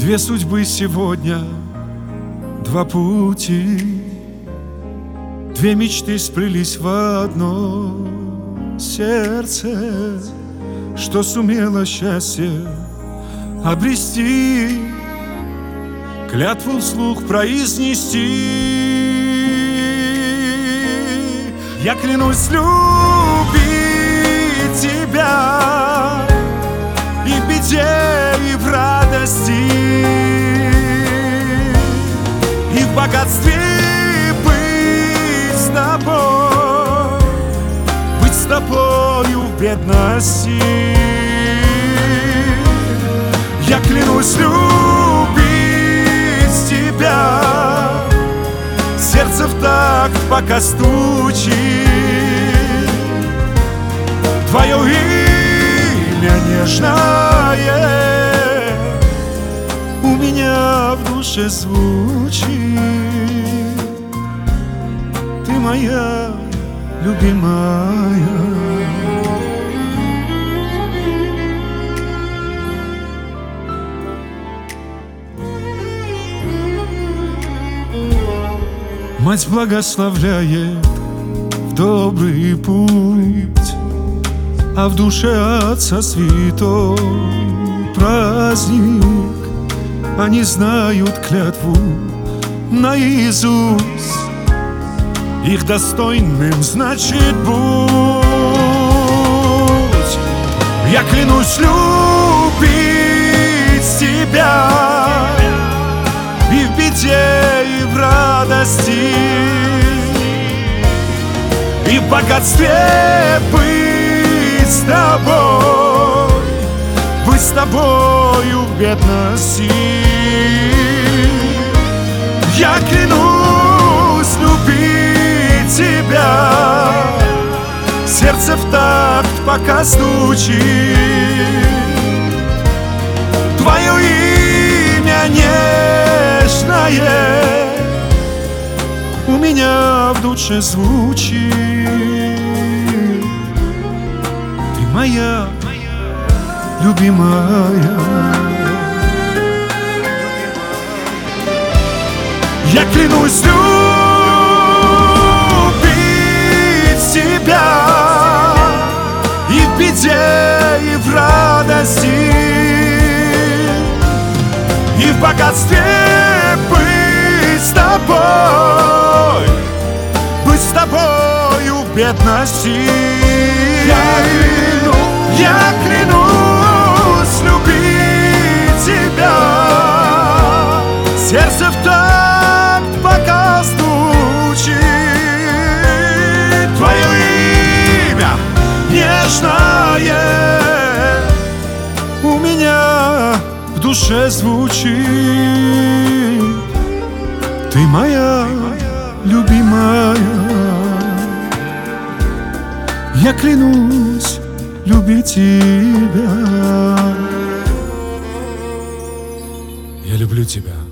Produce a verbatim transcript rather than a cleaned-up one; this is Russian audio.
Две судьбы сегодня, два пути, две мечты сплелись в одно сердце, что сумело счастье обрести, клятву вслух произнести. Я клянусь любить тебя и в беде, и в радости, и в богатстве быть с тобой, быть с тобою в бедности. Я клянусь любить тебя, сердце в такт пока стучит, твое имя нежное у меня в душе звучит. Ты моя любимая. Мать благословляет в добрый путь, а в душе Отца святой праздник. Они знают клятву наизусть, их достойным значит будь. Я клянусь любить тебя и в беде, и в радости, и в богатстве быть с тобой, быть с тобою в бедности. Я клянусь любить тебя, сердце в такт пока стучит, твое имя нежное у меня в душе звучит. Ты моя любимая. Я клянусь любить тебя и в беде, и в радости, и в богатстве быть с тобой, быть с тобою в бедности. Я клянусь, я клянусь любить тебя, сердце в такт пока стучит, твое имя нежное у меня в душе звучит. Ты моя любимая. Я клянусь любить тебя. Я люблю тебя.